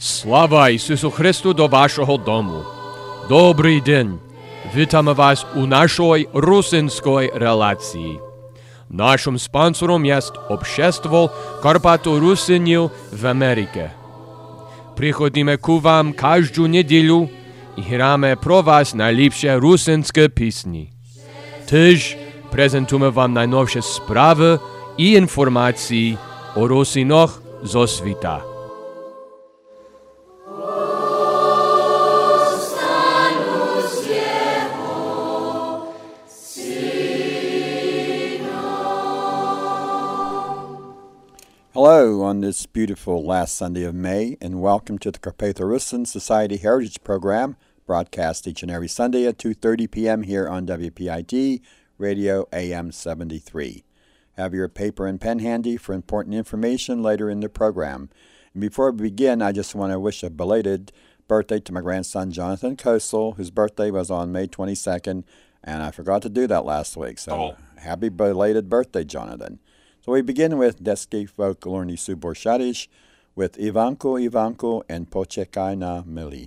Слава Ісусу Христу до вашого дому. Добрий день. Вітаємо вас у нашій русинській релації. Нашим спонсором є Общество Карпато-Русинів в Америці. Приходимо к вам кожну неділю і граємо про вас найліпші русинські пісні. Теж презентуємо вам найновші справи і інформації о русинах зо світа. Hello on this beautiful last Sunday of May, and welcome to the Carpatho-Russin Society Heritage Program, broadcast each and every Sunday at 2:30 p.m. here on WPIT Radio AM 73. Have your paper and pen handy for important information later in the program. And before we begin, I just want to wish a belated birthday to my grandson, Jonathan Kosel, whose birthday was on May 22nd, and I forgot to do that last week. So happy belated birthday, Jonathan. So we begin with Deski Folklorni Suborshadish with Ivanko and Poczekaj na Mili.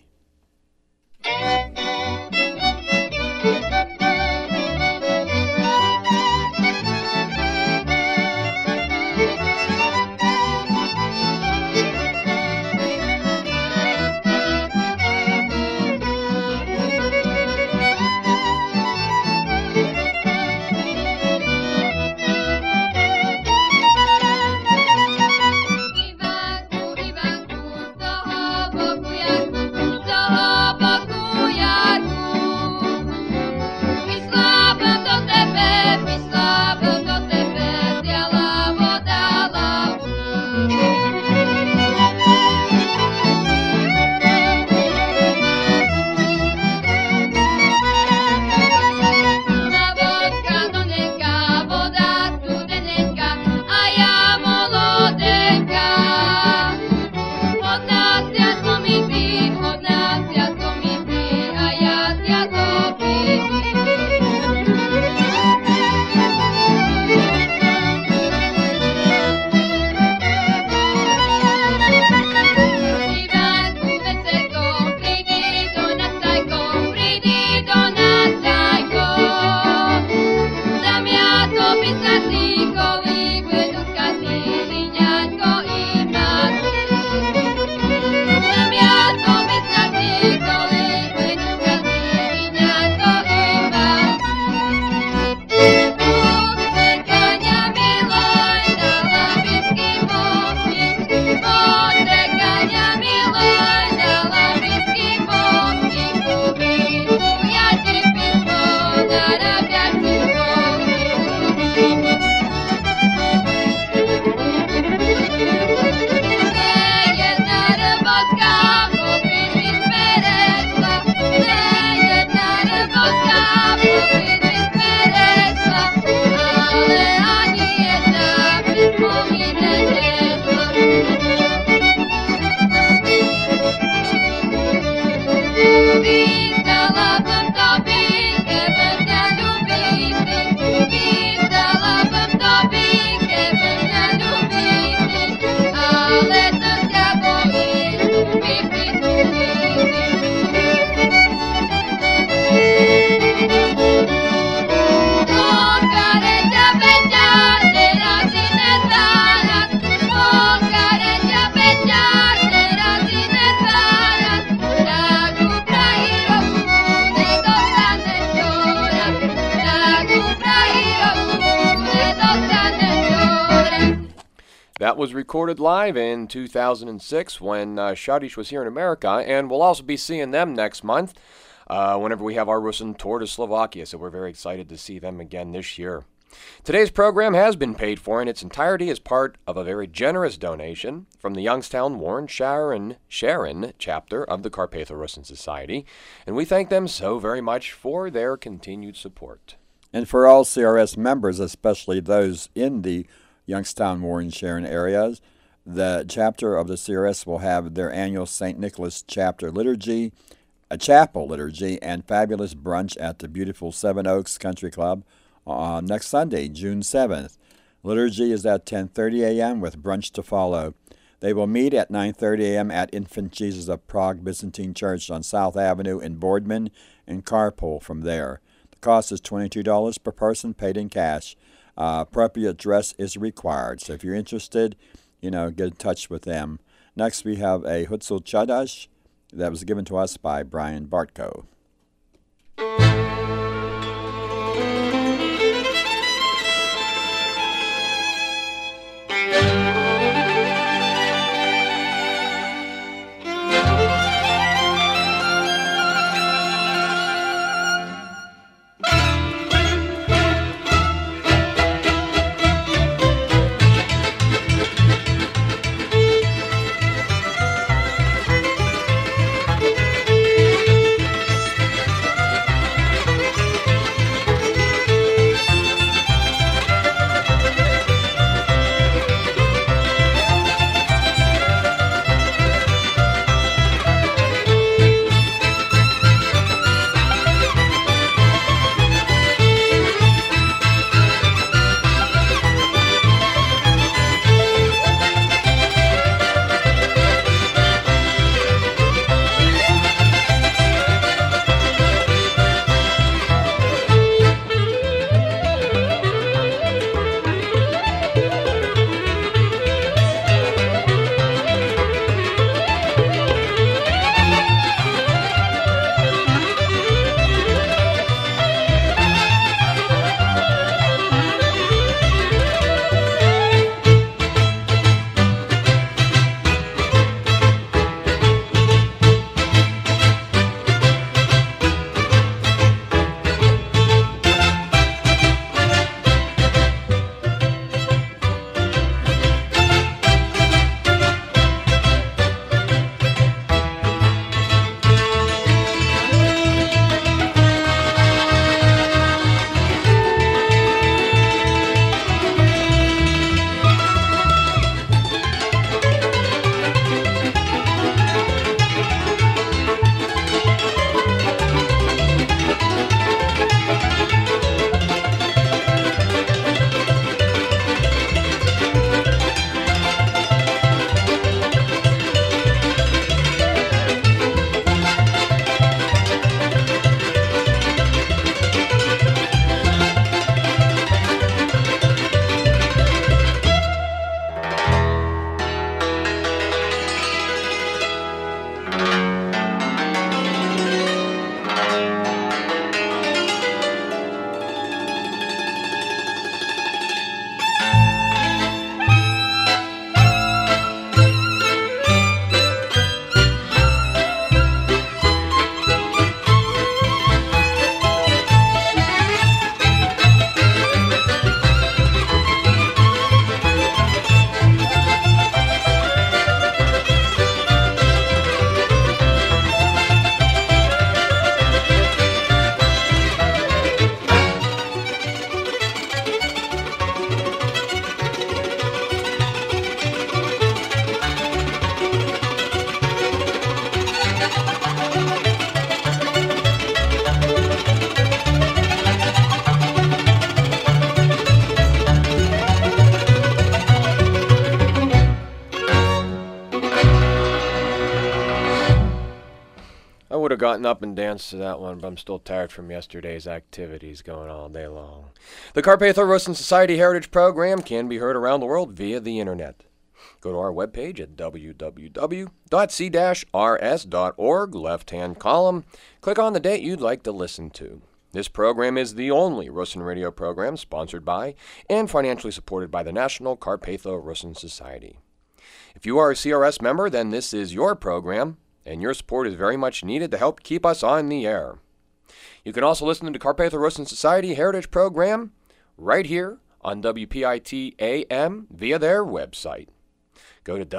That was recorded live in 2006 when Shadish was here in America, and we'll also be seeing them next month whenever we have our Rusin tour to Slovakia, so we're very excited to see them again this year. Today's program has been paid for in its entirety as part of a very generous donation from the Youngstown Warren Sharon chapter of the Carpatho-Russin Society, and we thank them so very much for their continued support. And for all CRS members, especially those in the Youngstown, Warren, Sharon areas, the chapter of the CRS will have their annual St. Nicholas chapter liturgy, a chapel liturgy, and fabulous brunch at the beautiful Seven Oaks Country Club on next Sunday, June 7th. Liturgy is at 10:30 a.m. with brunch to follow. They will meet at 9:30 a.m. at Infant Jesus of Prague Byzantine Church on South Avenue in Boardman and carpool from there. The cost is $22 per person, paid in cash. Appropriate dress is required. So if you're interested, get in touch with them. Next, we have a Hutsul Chadash that was given to us by Brian Bartko. have gotten up and danced to that one, but I'm still tired from yesterday's activities going all day long. The Carpatho Rusyn Society Heritage Program can be heard around the world via the internet. Go to our webpage at www.c-rs.org, left-hand column. Click on the date you'd like to listen to. This program is the only Rusyn radio program sponsored by and financially supported by the National Carpatho Rusyn Society. If you are a CRS member, then this is your program, and your support is very much needed to help keep us on the air. You can also listen to the Carpatho Rusyn Society Heritage Program right here on WPIT AM via their website. Go to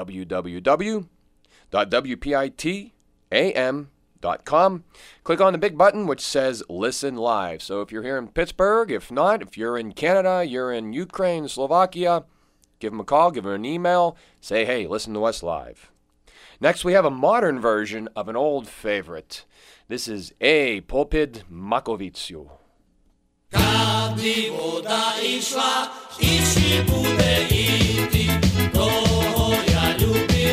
www.wpitam.com. Click on the big button which says Listen Live. So if you're here in Pittsburgh, if not, if you're in Canada, you're in Ukraine, Slovakia, give them a call, give them an email, say, hey, listen to us live. Next, we have a modern version of an old favorite. This is A Popid Makoviciu. Kadi voda išla, ići bude iti, toho ja ljubim.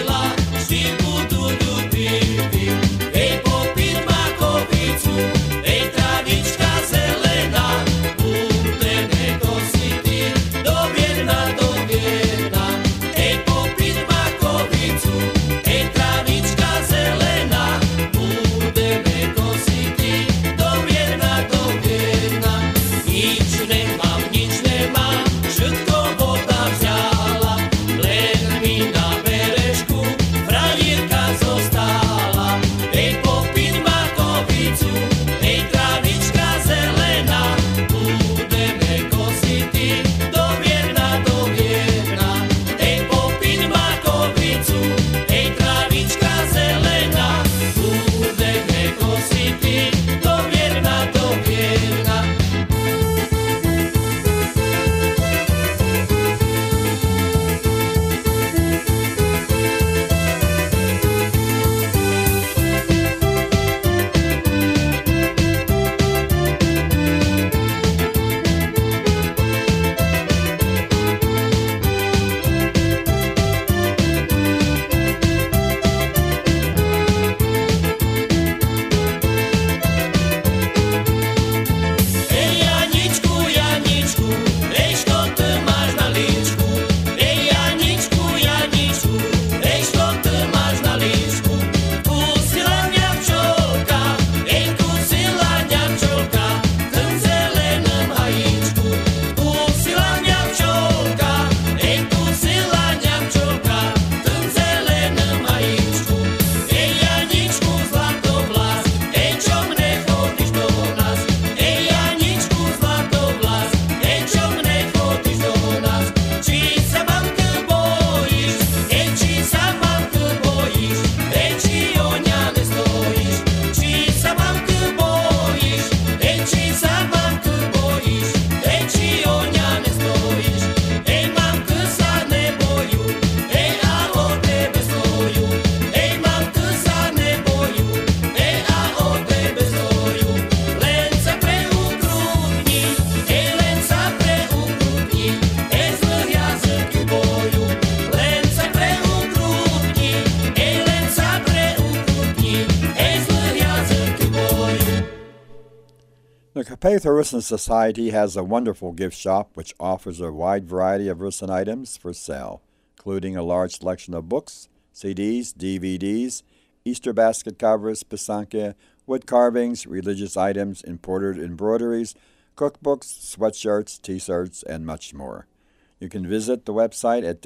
The Carpatho Rusyn Society has a wonderful gift shop which offers a wide variety of Rusyn items for sale, including a large selection of books, CDs, DVDs, Easter basket covers, pisanke, wood carvings, religious items, imported embroideries, cookbooks, sweatshirts, t-shirts, and much more. You can visit the website at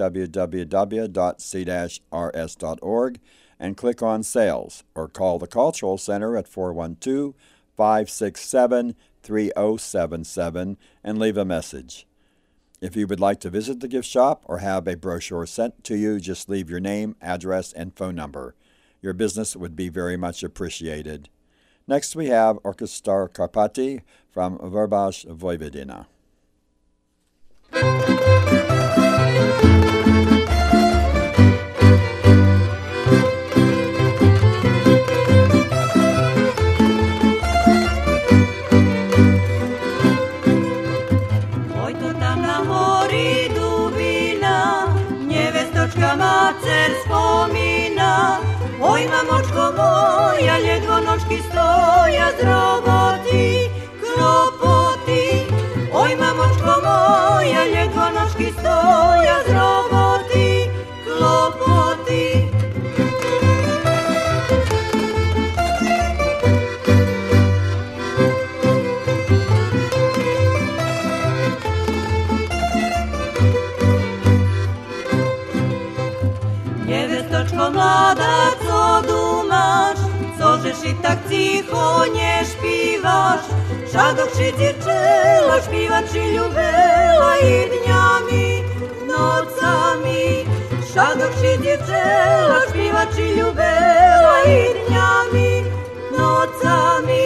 www.c-rs.org and click on Sales, or call the Cultural Center at 412-567-3077 and leave a message. If you would like to visit the gift shop or have a brochure sent to you, just leave your name, address, and phone number. Your business would be very much appreciated. Next we have Orchestra Karpaty from Warbacz, Vojvodina. Oj, to tam na mori dubina, nievestočka macer spomina. Oj, mamočko moja, ledvo nožky stoja z roboty, klopoty. Oj, mamočko moja, ledvo nožky stoja z roboty, klopoty. Nievestočko mlada, co dumaš, cožeš i tak cicho nie śpiwaš, Šadok si dziewczyla, śpiewać si ljubela i dniami, nocami. Šadok si dziewczyla, śpiewać si ljubela i dniami, nocami.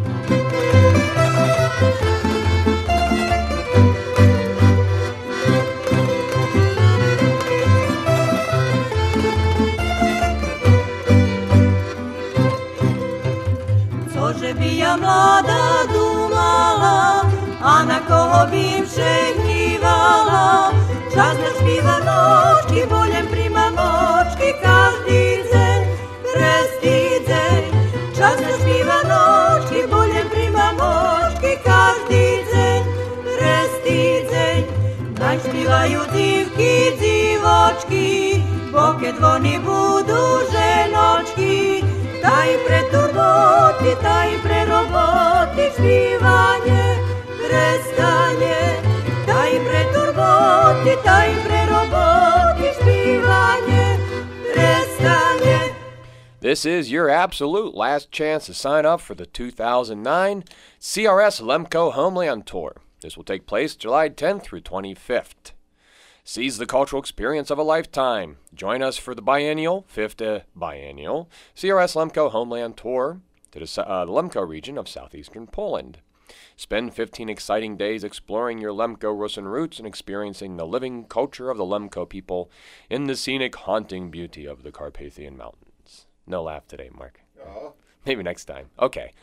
Cože bi ja mlada dumala, a na koho bim se gnivala. Čas ne špiva nočki, boljem prima močki, každý deň, prestý deň. Čas ne špiva nočki, boljem prima močki, každý deň, prestý deň. Naj špívajú divky, divočky, pokiaľ oni budú ženočky. Taj pre turboty, taj pre roboty, špívanie prestane. Taj pre turboty, taj pre roboty, špívanie prestane. This is your absolute last chance to sign up for the 2009 CRS Lemco Homeland Tour. This will take place July 10th through 25th. Seize the cultural experience of a lifetime. Join us for the biennial, fifth biennial, CRS Lemco Homeland Tour to the Lemco region of southeastern Poland. Spend 15 exciting days exploring your Lemco Rusyn roots and experiencing the living culture of the Lemco people in the scenic, haunting beauty of the Carpathian Mountains. No laugh today, Mark. Maybe next time. Okay.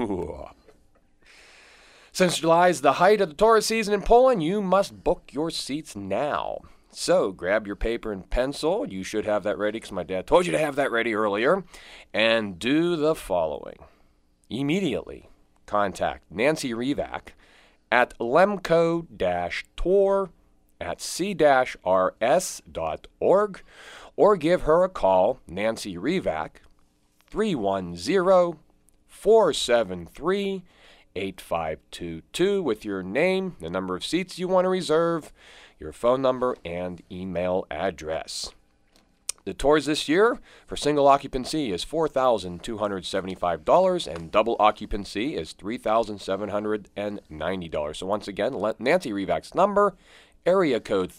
Since July is the height of the tourist season in Poland, you must book your seats now. So grab your paper and pencil. You should have that ready because my dad told you to have that ready earlier. And do the following. Immediately contact Nancy Rivak at lemco-tour@c-rs.org or give her a call, Nancy Rivak, 310-473-8522 with your name, the number of seats you want to reserve, your phone number, and email address. The tours this year for single occupancy is $4,275 and double occupancy is $3,790. So once again, Nancy Rivak's number, area code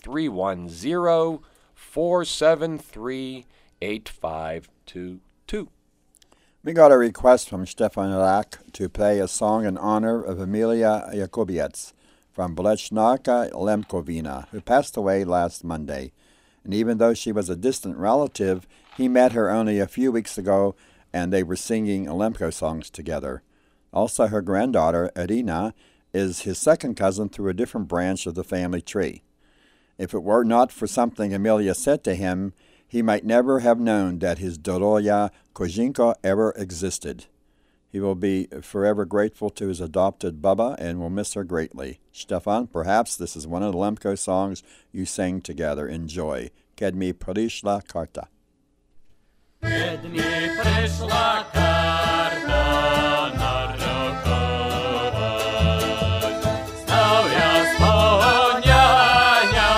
310-473-8522. We got a request from Stefan Rack to play a song in honor of Emilia Jakubiec from Blechnarka Lemkovina, who passed away last Monday. And even though she was a distant relative, he met her only a few weeks ago, and they were singing Lemko songs together. Also, her granddaughter, Irina, is his second cousin through a different branch of the family tree. If it were not for something Emilia said to him, he might never have known that his Doroja Kozinko ever existed. He will be forever grateful to his adopted Bubba and will miss her greatly. Stefan, perhaps this is one of the Lemko songs you sang together. Enjoy. Kad mi prišla karta. Kad mi prišla karta na rokovac, stał ja spełniania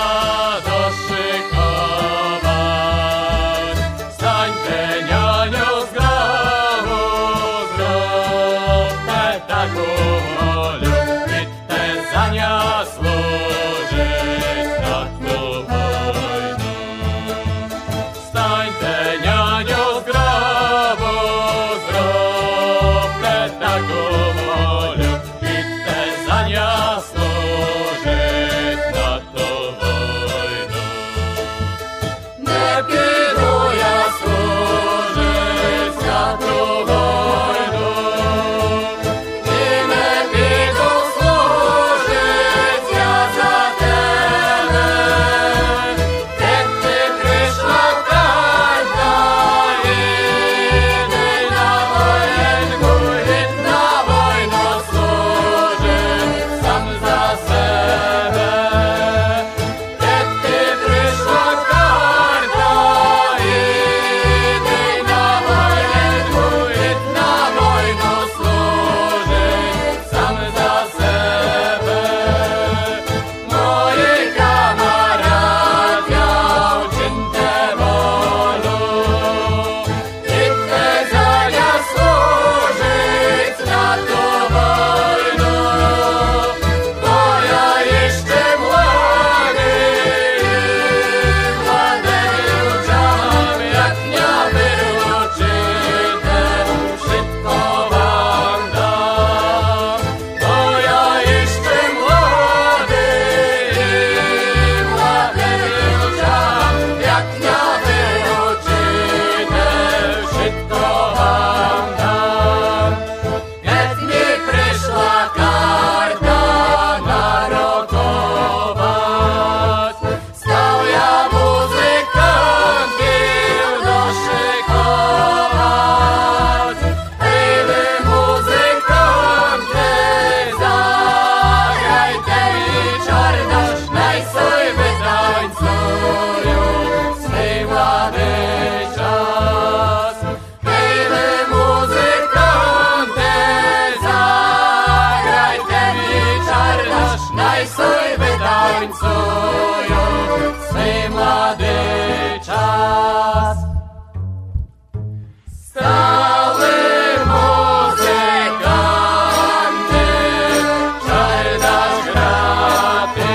doszykować. Stańte, nianiu, z grobu, zróbte taką wolę, idźte za nią służyć na tą wojnę. Stańte, nianiu, z grobu, zróbte taką wolę, idźte za nią służyć na tą wojnę. Nie pidu ja służyć na tą wojnę, i nie pidu służyć ja za tebe. Kiedy przyszła karta, idę na wojenku, idź na wojnę służyć sam za sebe. Kiedy przyszła karta, idę na wojenku, idź na wojnę służyć sam za sebe. Moi kamarad, ja uczyńte wolę, idźte za nią służyć na tą wojnę. Bo ja jeszcze młody i młodego czam, jak nie wyruczyte, wszystko wam dam. Bo ja jeszcze młody i młodego czam, jak nie wyruczyte, wszystko wam dam. Kiedy mi przyszła karta na rokowac, stał ja muzykant, bił doszykować. Hej, wy muzykanty, zagrajte mi czarnasz, najsoj wytańcują swej młody czas. Hej, wy muzykanty, zagrajte mi czarnasz, najsoj wytańcują swej młody czas. Stały muzykanty, czarnasz graty,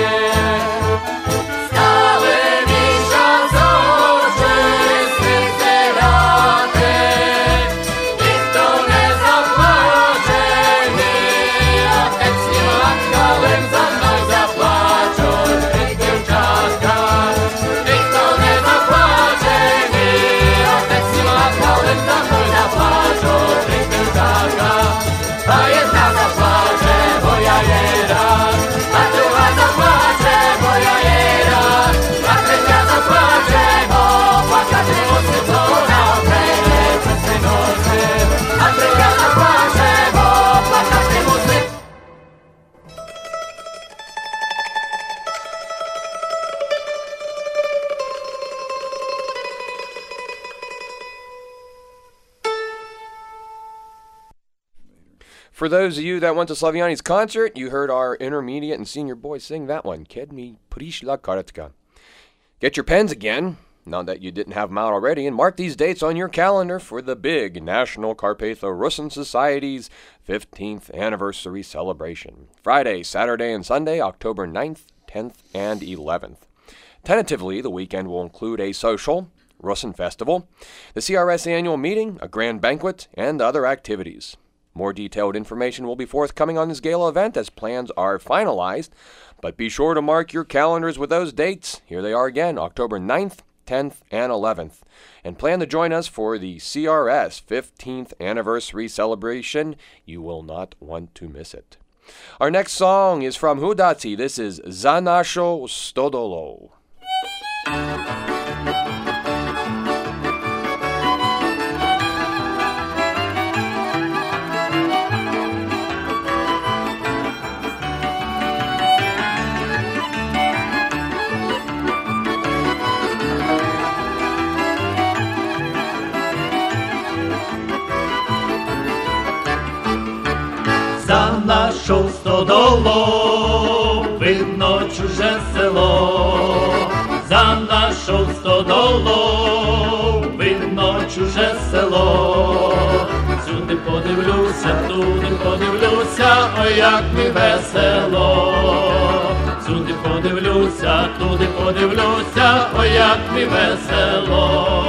stały misza z oczy swych zeraty. Nikt nie zapłacze mi, otec nie matkałem, za mną zapłaczą tych dziewczatka. Nikt nie zapłacze mi, otec nie matkałem, za mną zapłaczą tych dziewczatka. A jedna zapłacze, bo ja jej raz, a druga zapłacze, bo ja jej raz, a trzecia zapłacze, bo płakać musi, co na okręcie przez te nocy. A trzecia zapłacze, bo płakać musi. For those of you that went to Slaviani's concert, you heard our intermediate and senior boys sing that one, Kad mi prišla karta. Get your pens again, now that you didn't have them out already, and mark these dates on your calendar for the big National Carpatho-Rusyn Society's 15th anniversary celebration. Friday, Saturday, and Sunday, October 9th, 10th, and 11th. Tentatively, the weekend will include a social, Rusyn Festival, the CRS annual meeting, a grand banquet, and other activities. More detailed information will be forthcoming on this gala event as plans are finalized, but be sure to mark your calendars with those dates. Here they are again, October 9th, 10th, and 11th. And plan to join us for the CRS 15th anniversary celebration. You will not want to miss it. Our next song is from Hudaci. This is Za Nasho Stodolo. нашу стодолу видно чуже село, за нашу стодолу видно чуже село. Сюди подивлюся, туди подивлюся, ой, як ми весело. Сюди подивлюся, туди подивлюся, ой, як ми весело.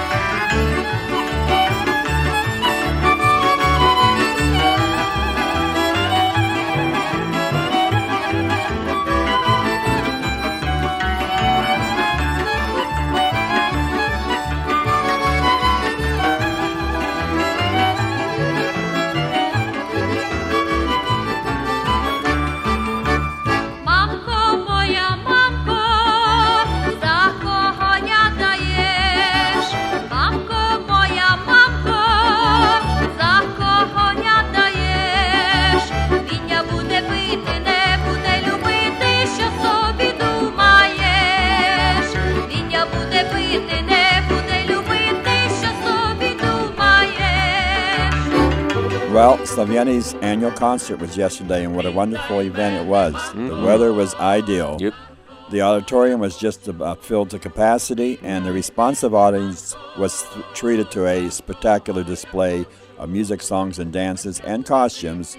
Well, Slaviani's annual concert was yesterday, and what a wonderful event it was. The weather was ideal. Yep. The auditorium was just about filled to capacity, and the responsive audience was treated to a spectacular display of music, songs, and dances, and costumes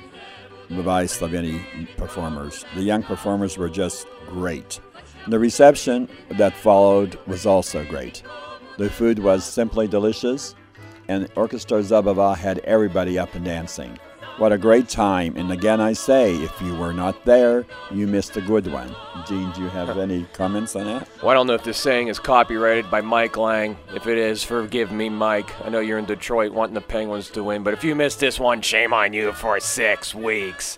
by Slaviani performers. The young performers were just great. The reception that followed was also great. The food was simply delicious, and Orchestra Zabava had everybody up and dancing. What a great time. And again, I say, if you were not there, you missed a good one. Gene, do you have any comments on that? Well, I don't know if this saying is copyrighted by Mike Lang. If it is, forgive me, Mike. I know you're in Detroit wanting the Penguins to win, but if you missed this one, shame on you for 6 weeks.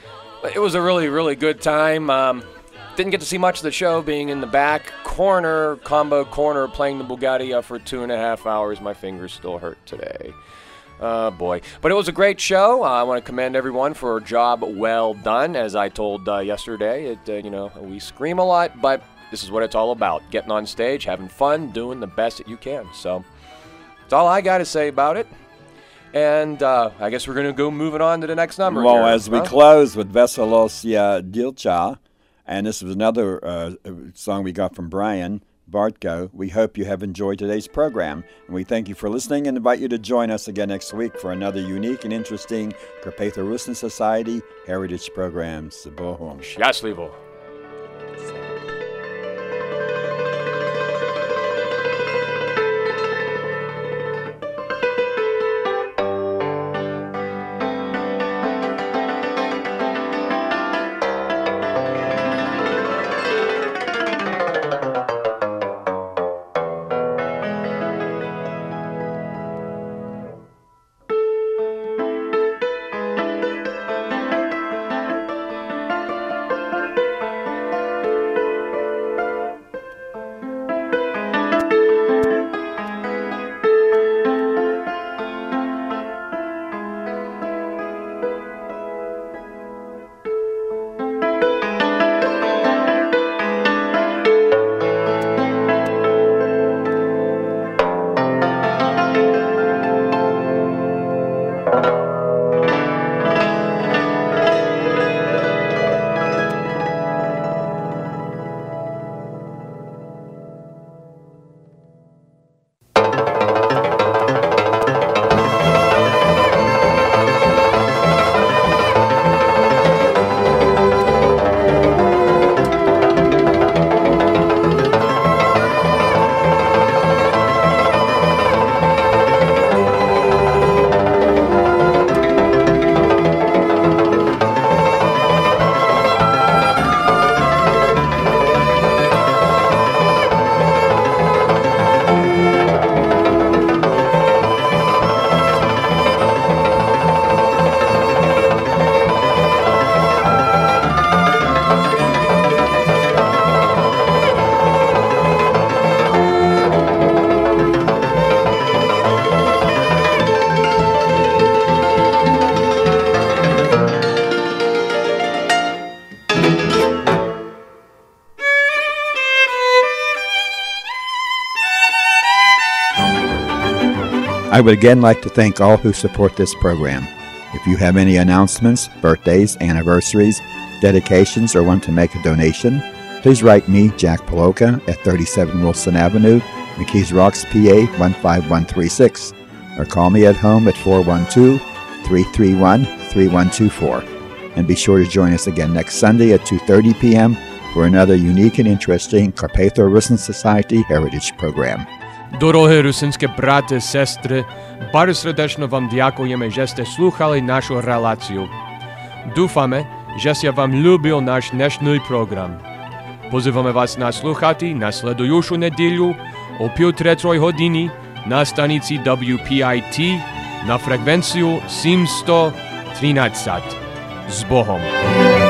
It was a really, really good time. Didn't get to see much of the show, being in the back corner, combo corner, playing the Bugatti for 2.5 hours. My fingers still hurt today. Boy. But it was a great show. I want to commend everyone for a job well done. As I told yesterday, we scream a lot, but this is what it's all about. Getting on stage, having fun, doing the best that you can. So that's all I got to say about it. And I guess we're going to go moving on to the next number. Well, here, as we close with Veselosia Dilcha, and this was another song we got from Brian Bartko, we hope you have enjoyed today's program. And we thank you for listening and invite you to join us again next week for another unique and interesting Carpatho-Rusin Society Heritage Program. Sabohom. Счастливо. I would again like to thank all who support this program. If you have any announcements, birthdays, anniversaries, dedications, or want to make a donation, please write me, Jack Paloka, at 37 Wilson Avenue, McKees Rocks, PA 15136, or call me at home at 412-331-3124. And be sure to join us again next Sunday at 2:30 p.m. for another unique and interesting Carpatho-Rusyn Society Heritage program. Дорогі русинські брати, сестри, bardzo serdecznie wam дякуємо, że ste слухали нашу релацію. Дуфаме, że się wam lubił nasz dnešний program. Pozywamy was naslухати наслідуючу неділю о 2:30 годині на станиці WPIT на фреквенцію 713. З Богом!